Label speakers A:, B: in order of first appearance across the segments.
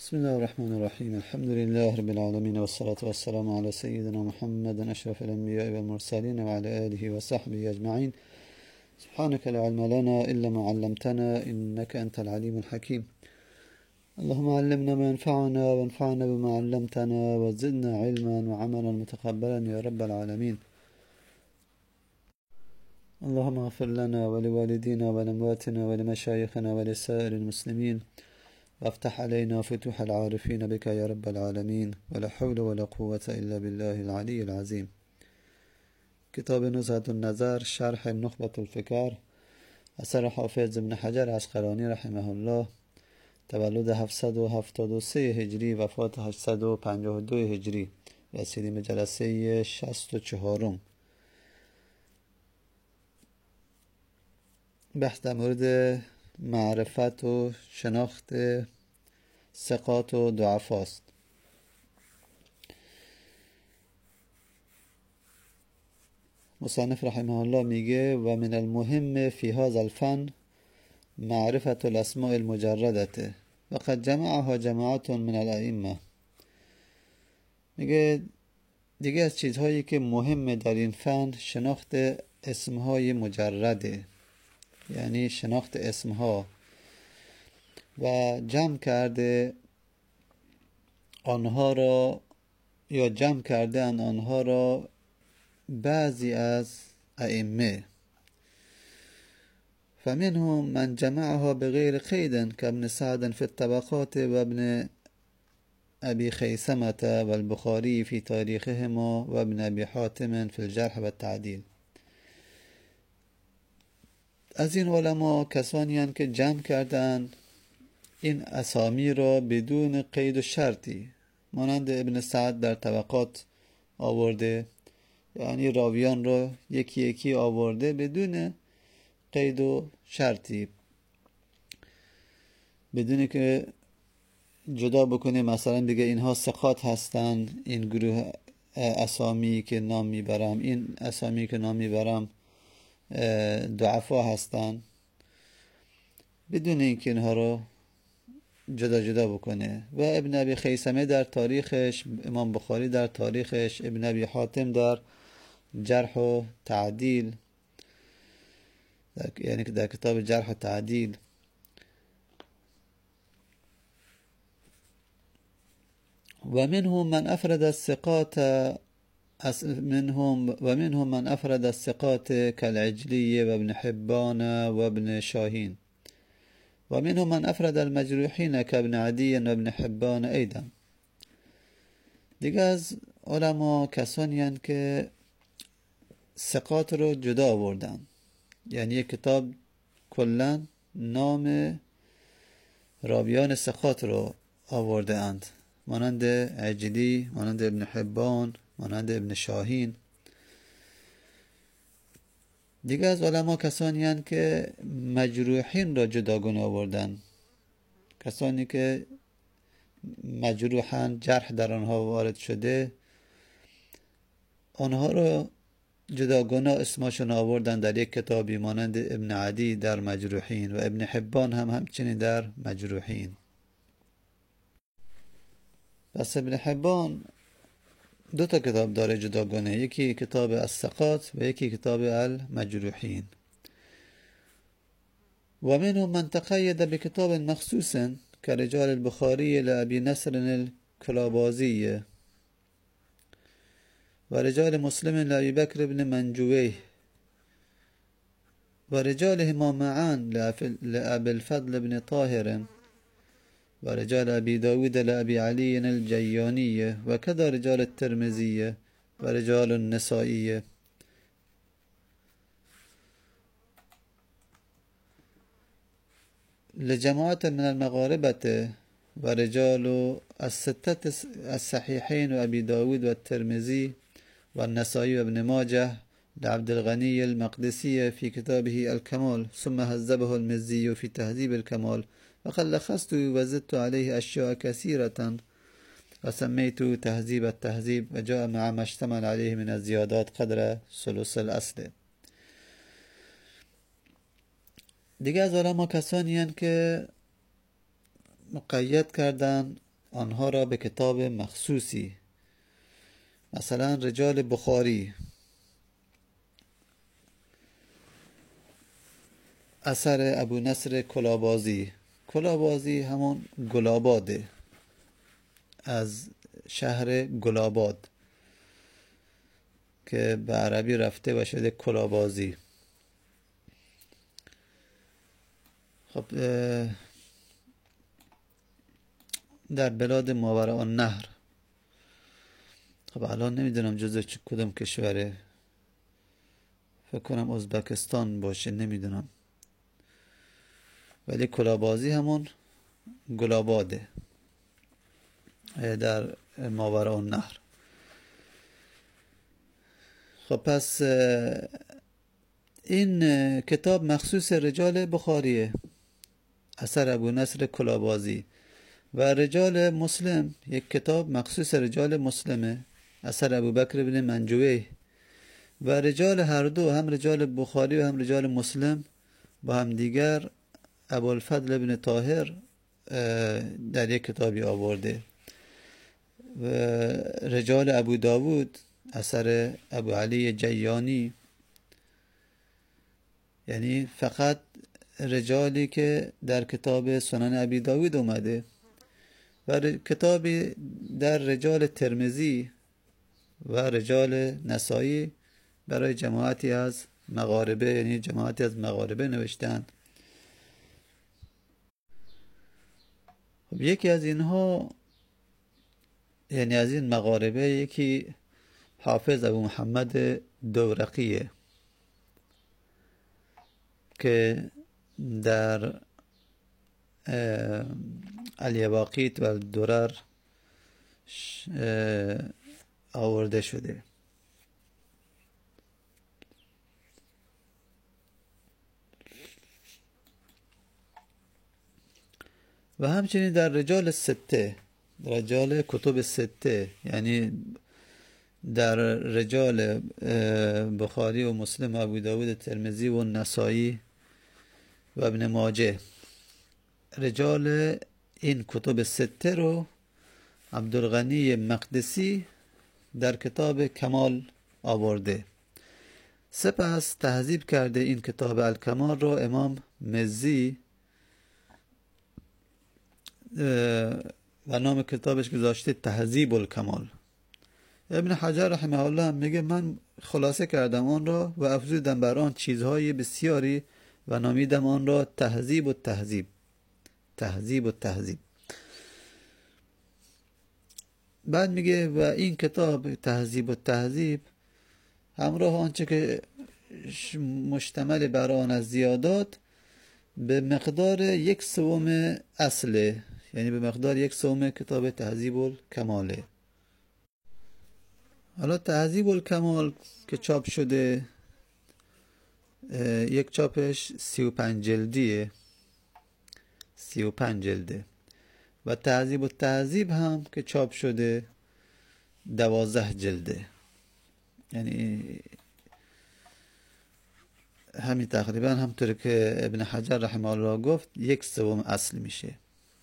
A: بسم الله الرحمن الرحيم. الحمد لله رب العالمين، والصلاة والسلام على سيدنا محمد أشرف الأنبياء والمرسلين وعلى آله وصحبه أجمعين. سبحانك لا علم لنا إلا ما علمتنا إنك أنت العليم الحكيم. اللهم علمنا ما ينفعنا وانفعنا بما علمتنا وزدنا علما وعملا متقبلا يا رب العالمين. اللهم اغفر لنا ولوالدينا ولأمواتنا ولمشايخنا ولسائر المسلمين، وافتح علينا فتوح العارفين بك يا رب العالمين، ولا حول ولا قوة إلا بالله العلي العظيم. کتاب نزهة النظر شرح نخبة الفکر اثر حافظ ابن حجر عسقلانی رحمه الله، تولد 773 هجری، وفات 852 هجری. رسیدیم به جلسه 64. بحث در مورد معرفت و شناخت ثقات و ضعفاست. مصنف رحمه الله میگه و من المهم فی هذا الفن معرفت الاسماء المجردته و قد جمعها جماعت من الائمه. میگه دیگه از چیزهایی که مهمه در این فن شناخت اسمهای مجرده، یعنی شناخت اسمها و جمع کرده آنها را، یا جمع کرده آنها را بعضی از ائمه. فمنهم من جمعها بغیر قید كابن سعد في الطبقات و ابن ابي خيثمة والبخاري في تاريخهما و ابن ابي حاتم في الجرح والتعديل. از این علما کسانی هستند که جمع کردن این اسامی را بدون قید و شرطی، مانند ابن سعد در طبقات آورده، یعنی راویان را یکی یکی آورده بدون قید و شرطی، بدون که جدا بکنه مثلا دیگه اینها ثقات هستند، این گروه اسامی که نام میبرم، این اسامی که نام میبرم ضعفا هستند، بدون اینکه اینها رو جدا جدا بکنه. و ابن ابی خیثمه در تاریخش، امام بخاری در تاریخش، ابن ابی حاتم در جرح و تعدیل، یعنی در کتاب جرح و تعدیل. و منهم من افرد الثقات ومنهم من افرد الثقات كالعجلي وابن حبان وابن شاهين، ومنهم من افرد المجروحين كابن عدي وابن حبان ايضا. دیگه از علما کسانی هستند که ثقات رو جدا آوردن، یعنی یک کتاب کلا نام راویان ثقات رو آورده اند، مانند عجلی، مانند ابن حبان، مانند ابن شاهین. دیگه از علما کسانی هستند که مجروحین را جداگانه آوردن، کسانی که مجروحن، جرح در آنها وارد شده، آنها را جداگانه اسمشون آوردن در یک کتابی، مانند ابن عدی در مجروحین و ابن حبان هم همچنین در مجروحین. پس ابن حبان 2 کتاب داره جداگانه، یکی کتاب الثقات و یکی کتاب المجروحین. و منهم من تقید بکتاب مخصوص كرجال البخاري لأبي نصر الكلابازي ورجال مسلم لأبي بكر بن منجويه ورجالهما معا لأبي الفضل بن طاهر ورجال أبي داود لأبي علي الجياني وكذا رجال الترمذي ورجال النسائي. لجماعة من المغاربة ورجال الستة الصحيحين وأبي داود والترمذي والنسائي وابن ماجه لعبد الغني المقدسي في كتابه الكمال، ثم هذبه المزي في تهذيب الكمال، وقد لخصت وزدت عليه أشياء كثيرة وسميت تهذيب التهذيب، وجاء مع ما اشتمل عليه من الزيادات قدر ثلث الأصل. دیگه از علما کسانی هستند که مقید کردن آنها را به کتاب مخصوصی، مثلا رجال بخاری، اثر ابو نصر کلابازی. کلابازی همون گلاباده، از شهر گلاباد که به عربی رفته و شده کلابازی. خب در بلاد ماوراءالنهر. خب الان نمیدونم جزء کدوم کشوره، فکر کنم ازبکستان باشه، نمیدونم، ولی کلابازی همون گلاباده در ماوراءالنهر. خب پس این کتاب مخصوص رجال بخاریه، اثر ابو نصر کلابازی. و رجال مسلم یک کتاب مخصوص رجال مسلمه، اثر ابو بکر بن منجویه. و رجال هر دو، هم رجال بخاری و هم رجال مسلم، با هم دیگر ابوالفضل بن طاهر در یک کتابی آورده. و رجال ابو داود اثر ابو علی جیانی، یعنی فقط رجالی که در کتاب سنن ابی داود اومده. و کتابی در رجال ترمذی و رجال نسائی برای جماعتی از مغاربه، یعنی جماعتی از مغاربه نوشتن. خب یکی از اینها، یعنی از این مغاربه، یکی حافظ ابو محمد دورقیه که در الیواقیت و درر آورده شده. و همچنین در رجال سته، رجال کتب سته، یعنی در رجال بخاری و مسلم و ابو داود و ترمذی و نسائی و ابن ماجه، رجال این کتب سته رو عبدالغنی مقدسی در کتاب کمال آورده. سپس تهذیب کرده این کتاب الکمال رو امام مزی و نام کتابش گذاشته تهذیب الکمال. ابن حجر رحمه الله میگه من خلاصه کردم آن را و افزودم بر آن چیزهای بسیاری و نامیدم آن را تهذیب و تهذیب. تهذیب و تهذیب. بعد میگه و این کتاب تهذیب و تهذیب همراه آنچه که مشتمل بر آن از زیادات به مقدار 1/3 اصله، یعنی به مقدار 1/3 کتاب تهذیب الکماله. حالا تهذیب الکمال که چاپ شده، یک چاپش 35 جلدیه، 35 جلده. و تهذیب التهذیب هم که چاپ شده 12 جلده، یعنی همین تقریبا همطور که ابن حجر رحمه الله گفت 1/3 اصل میشه.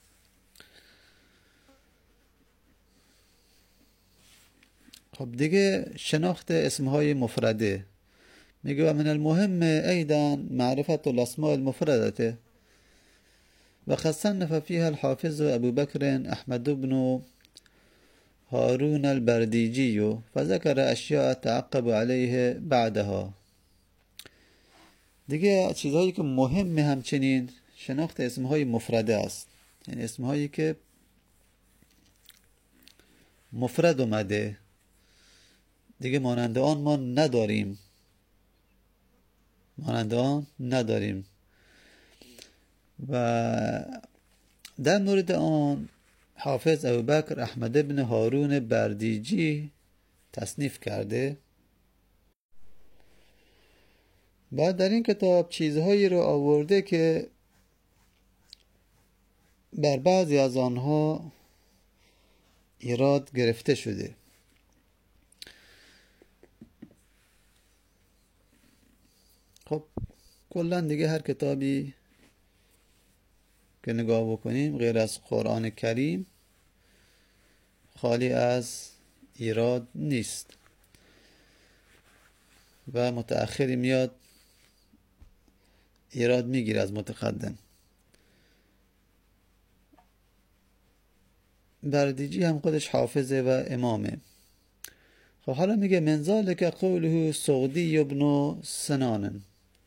A: خب دیگه شناخت اسمهای مفرده. میگه و من المهم ایضا معرفت الاسماء المفردته و صنف فيها الحافظ ابو بكر احمد بن هارون البرديجي فذكر اشیاء تعقب عليه بعدها. دیگه چیزهایی که مهمه همچنین شناخت اسمهای مفرده است، یعنی اسمهایی که مفرد اومده، دیگه مانند آن ما نداریم، مانند آن نداریم. و در مورد آن حافظ ابوبکر احمد بن هارون بردیجی تصنیف کرده. بعد در این کتاب چیزهایی رو آورده که بر بعضی از آنها ایراد گرفته شده. خب کلا دیگه هر کتابی که نگاه بکنیم غیر از قرآن کریم خالی از ایراد نیست و متأخری میاد ایراد میگیره از متقدم. بردیجی هم خودش حافظه و امامه. خب حالا میگه من ذالک قوله سغدی ابن سنان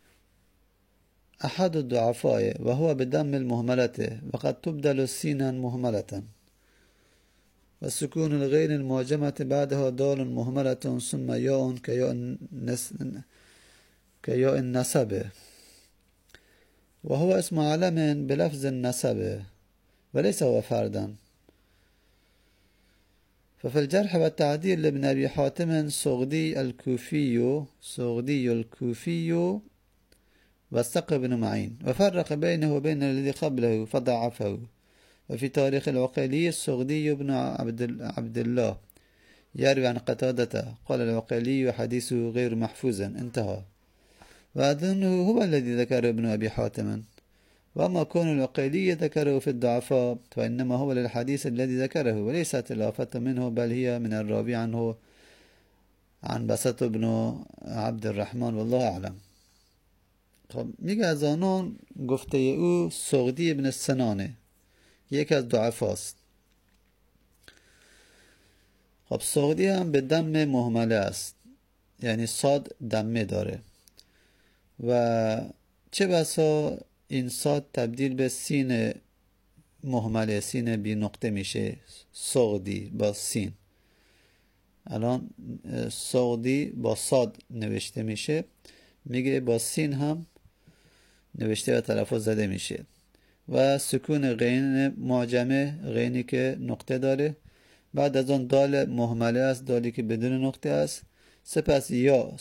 A: احد الضعفاء و هو بدم المهملة وقد تبدل سینا مهملة و سکون الغین المعجمة بعدها دال مهملة ثم یاء كياء النسب وهو اسم علم بلفظ النسب وليس هو فردا. ففي الجرح والتعديل لابن أبي حاتم سغدي الكوفي والثق بن معين وفرق بينه وبين الذي قبله فضعفه. وفي تاريخ العقيلي السغدي بن عبد الله يروي عن قتادة قال العقيلي حديثه غير محفوظ انتهى. وأظنه هو الذي ذكر ابن أبي حاتم. وأما كون العقيلي ذكره في الضعفاء فإنما هو للحديث الذي ذكره وليست الآفة منه بل هي من الراوي عنه عن بسط بن عبد الرحمن والله أعلم. خب میگه از آنان گفته او سغدی ابن سنانه، یکی از ضعفاست. خب سغدی هم به دم مهمله است، یعنی صاد دمه داره و چه بسا این صاد تبدیل به سین مهمله، سین بی نقطه میشه، سغدی با سین. الان سغدی با صاد نوشته میشه، میگه با سین هم نوشته و تلفظ زده میشه و سکون غین معجمه، غینی که نقطه داره، بعد از اون دال مهمله است، دالی که بدون نقطه است، سپس یا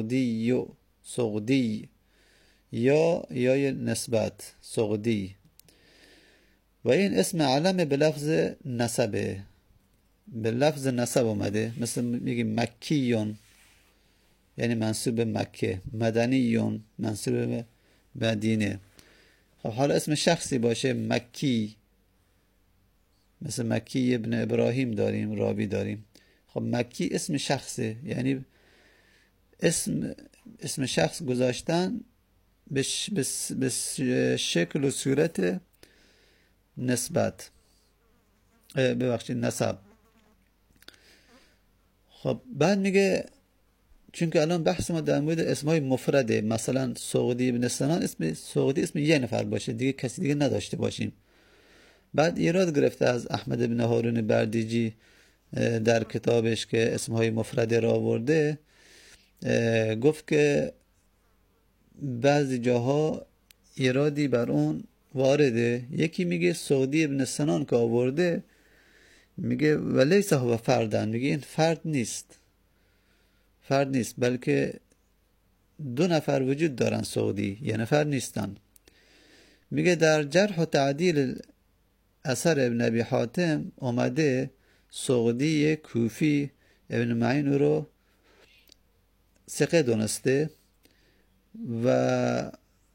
A: سغدی یا نسبت سغدی. و این اسم علم به لفظ نسبه، به لفظ نسب اومده، مثل میگیم مکیون یعنی منصوب به مکه، مدنیون منصوب به مدینه. خب حالا اسم شخصی باشه مکی، مثل مکی ابن ابراهیم داریم، راوی داریم. خب مکی اسم شخصه، یعنی اسم شخص گذاشتن به شکل و صورت نسبت، ببخشید نسب. خب بعد میگه چون که الان بحث ما در مورد اسمای مفرده، مثلا سغدی ابن سنان اسم سغدی اسم یه نفر باشه، دیگه کسی دیگه نداشته باشیم. بعد ایراد گرفته از احمد ابن هارون بردیجی در کتابش که اسمهای مفرده را آورده، گفت که بعضی جاها ایرادی بر اون وارده. یکی میگه سغدی ابن سنان که آورده میگه ولیس هو فردن، میگه این فرد نیست بلکه دو نفر وجود دارن، سغدی یه نفر نیستن. میگه در جرح و تعدیل اثر ابن ابی حاتم اومده سغدی کوفی ابن معین رو ثقه دونسته و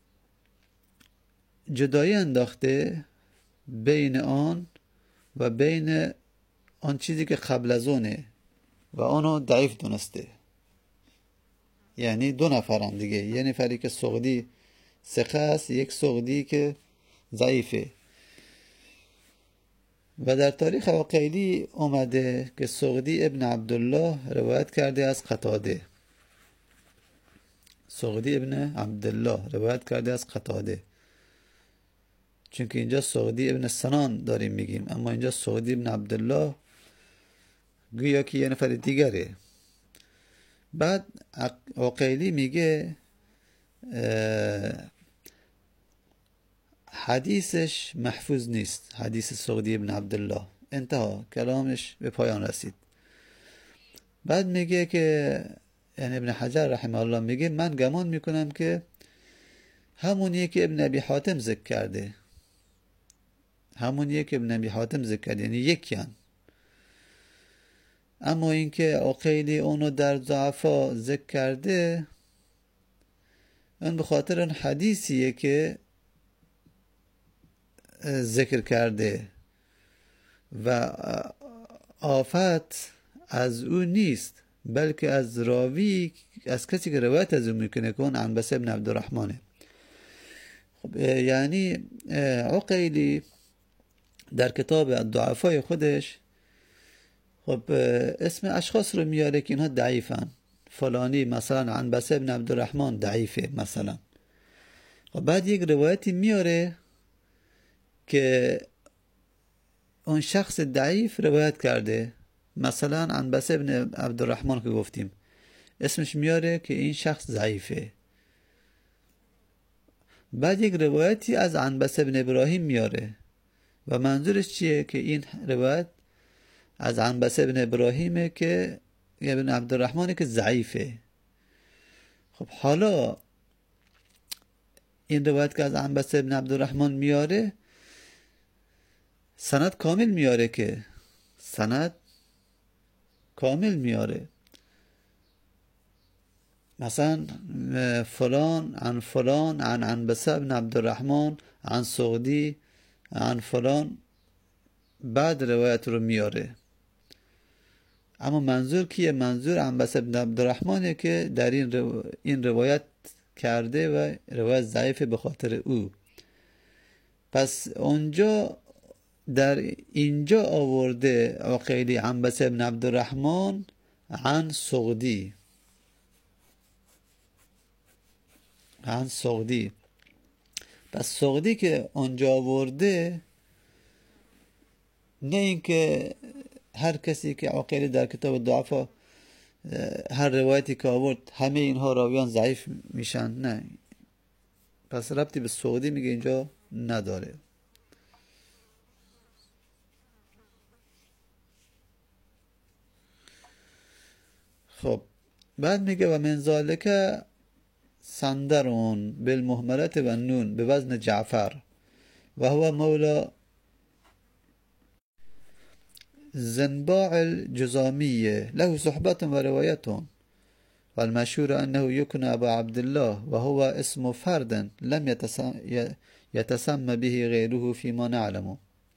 A: جدایی انداخته بین آن و بین آن چیزی که قبل از اونه و آنو ضعیف دونسته. یعنی دو نفرن دیگه، یه نفری که سغدی ثقه است، یک سغدی که ضعیفه. و در تاریخ عقیلی اومده که سغدی ابن عبدالله روایت کرده از قتاده. سغدی ابن عبدالله روایت کرده از قتاده، چون که اینجا سغدی ابن سنان داریم میگیم، اما اینجا سغدی ابن عبدالله گویا که یه نفر دیگره. بعد عقیلی میگه حدیثش محفوظ نیست، حدیث سغدی ابن عبدالله. انتها کلامش به پایان رسید. بعد میگه که یعنی ابن حجر رحمه الله میگه من گمان میکنم که همونیه که ابن ابی حاتم ذکر کرده، یعنی یکیان. اما اینکه عقیلی اونو در ضعفا ذکر کرده، اون به خاطر اون حدیثیه که ذکر کرده و آفت از او نیست بلکه از راوی، از کسی که روایت از او میکنه که اون عنبسه ابن عبدالرحمنه. خب یعنی عقیلی در کتاب الضعفای خودش خب اسم اشخاص رو میاره که اینها ضعیفن، فلانی مثلا عنبسه ابن عبدالرحمن ضعیفه مثلا. خب بعد یک روایتی میاره که اون شخص ضعیف روایت کرده، مثلا عنبسه ابن عبدالرحمن که گفتیم اسمش میاره که این شخص ضعیفه. بعد یک روایتی از عنبسه ابن ابراهیم میاره و منظورش چیه؟ که این روایت از عنبسه ابن ابراهیمه که ابن عبدالرحمنه که ضعیفه. خب حالا این روایت که از عنبسه ابن عبدالرحمن میاره سند کامل میاره، که سند کامل میاره، مثلا فلان عن عنبسه ابن عبدالرحمن عن سغدی عن فلان، بعد روایت رو میاره. اما منظور کیه؟ منظور عنبسه ابن عبدالرحمنه که در این روایت کرده و روایت ضعیفه به خاطر او. پس اونجا در اینجا آورده عقیلی عنبسه ابن عبدالرحمن عن سغدی، عن سغدی. پس سغدی که اونجا آورده، نه اینکه هر کسی که عقیلی در کتاب ضعفا هر روایتی که آورد همه اینها راویان ضعیف میشن، نه. پس ربطی به سغدی میگه اینجا نداره. خب بعد میگه و من ذالک سندرون بالمهملت و نون به وزن جعفر و هو مولا زنباع الجزامية له صحبة ورواية، والمشهور أنه يكون أبا عبد الله وهو اسم فرد لم يتسمى به غيره فيما نعلم.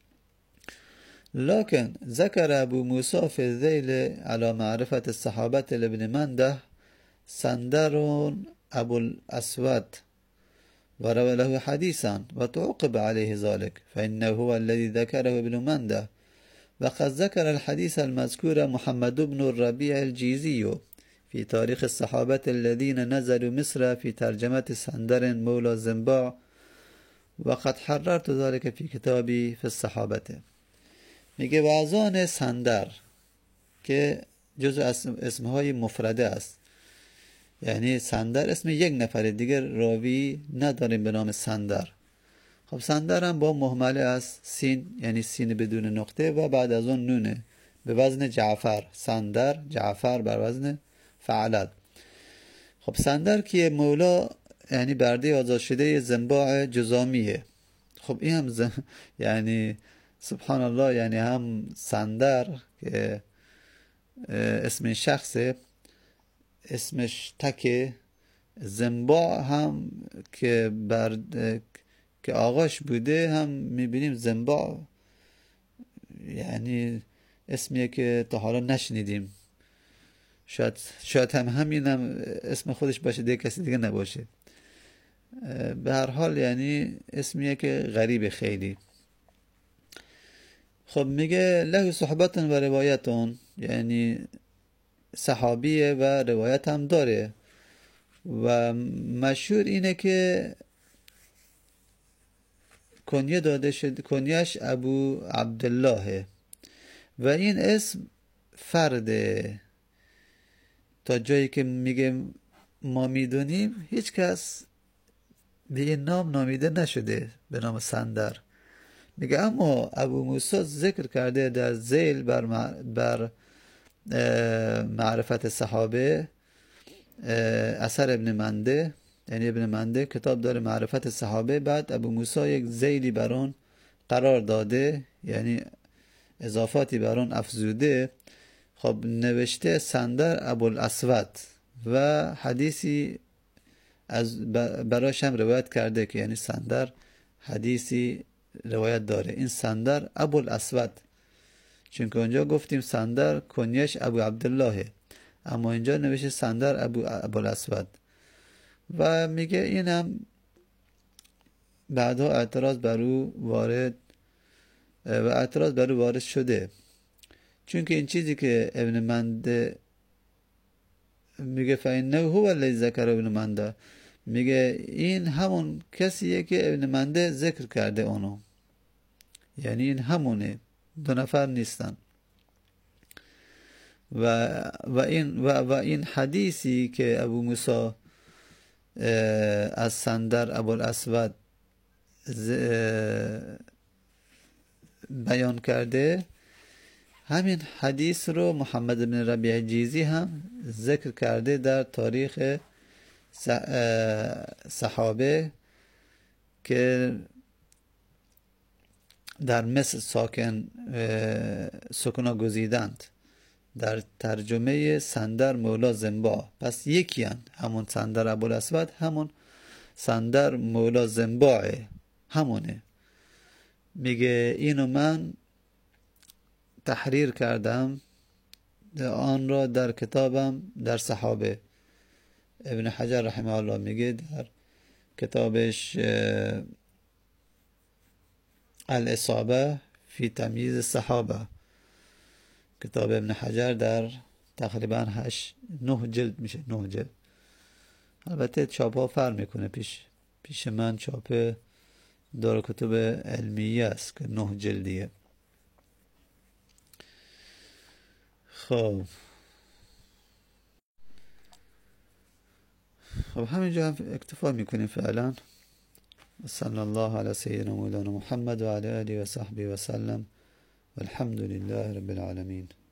A: لكن ذكر أبو موسى في الذيل على معرفة الصحابة لابن منده سندر أبو الأسود وروى له حديثا وتعقب عليه ذلك، فإنه هو الذي ذكره ابن منده. وقد ذكر الحديث المذكور محمد بن الربيع الجيزي في تاريخ الصحابة الذين نزلوا مصر في ترجمة سندر مولى زنباع، وقد حررت ذلك في كتابي في الصحابة. میگه و از آن سندر که جزو اسمهای مفرده است، یعنی سندر اسم یک نفر، دیگر راوی نداریم به نام سندر. خب سندر هم با مهمله است، سین یعنی سین بدون نقطه و بعد از اون نونه، به وزن جعفر. سندر جعفر بر وزن فعلت. خب سندر که مولا یعنی برده آزاد شده زنباع جزامیه. خب این هم یعنی سبحان الله، یعنی هم سندر که اسم شخصه اسمش تکه، زنباع هم که که آغاش بوده هم میبینیم زنباع، یعنی اسمیه که تا حالا نشنیدیم. شاید هم همین هم اسم خودش باشه، دیگه کسی دیگه نباشه. به هر حال یعنی اسمیه که غریب خیلی. خب میگه له صحبت و روایتون، یعنی صحابیه و روایت هم داره و مشهور اینه که کنیه داده شد، کنیش ابو عبدالله و این اسم فرده. تا جایی که میگه ما میدونیم هیچ کس به این نام نامیده نشده به نام سندر. میگه اما ابو موسی ذکر کرده در ذیل بر معرفت صحابه اثر ابن منده، یعنی ابن منده کتاب داره معرفت صحابه، بعد ابو موسی یک ذیلی بر اون قرار داده، یعنی اضافاتی بر اون افزوده. خب نوشته سندر ابو الاسود و حدیثی از براش هم روایت کرده که یعنی سندر حدیثی روایت داره. این سندر ابو الاسود چون که اونجا گفتیم سندر کنیش ابو عبدالله، اما اینجا نوشته سندر ابوالاسود. و میگه اینم بعدها اعتراض بر او وارد شده، چون که این چیزی که ابن منده میگه فإنه هو الذی ذکر ابن منده، میگه این همون کسیه که ابن منده ذکر کرده اونو، یعنی این همونه، دو نفر نیستن. و این حدیثی که ابو موسی از سندر ابوالاسود بیان کرده، همین حدیث رو محمد بن ربیع جیزی هم ذکر کرده در تاریخ صحابه که در مصر سکنا گزیدند، در ترجمه سندر مولا زنبا. پس یکی هن، همون سندر ابوالاسود همون سندر مولا زنباعه، همونه. میگه اینو من تحریر کردم آن را در کتابم در صحابه. ابن حجر رحمه الله میگه در کتابش الاصابه فی تمییز الصحابه، کتاب ابن حجر در تقریبا 9 جلد میشه، 9 جلد. البته چاپ ها فرق میکنه، پیش من چاپ دارالکتب علمیه است که 9 جلدیه. خب همینجا هم اکتفا میکنیم فعلا. صلی الله علی سیدنا مولانا محمد و علی آله و صحبه و سلم والحمد لله رب العالمین.